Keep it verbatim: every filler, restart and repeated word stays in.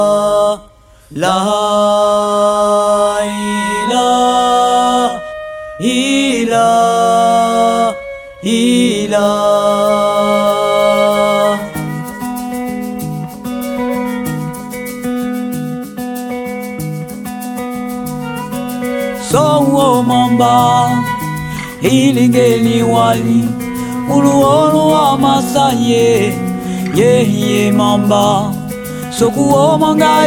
La ilaha illallah ilah. Sowo mamba ilingeni wali uluolu wa masaye ye ye mamba sokuo manga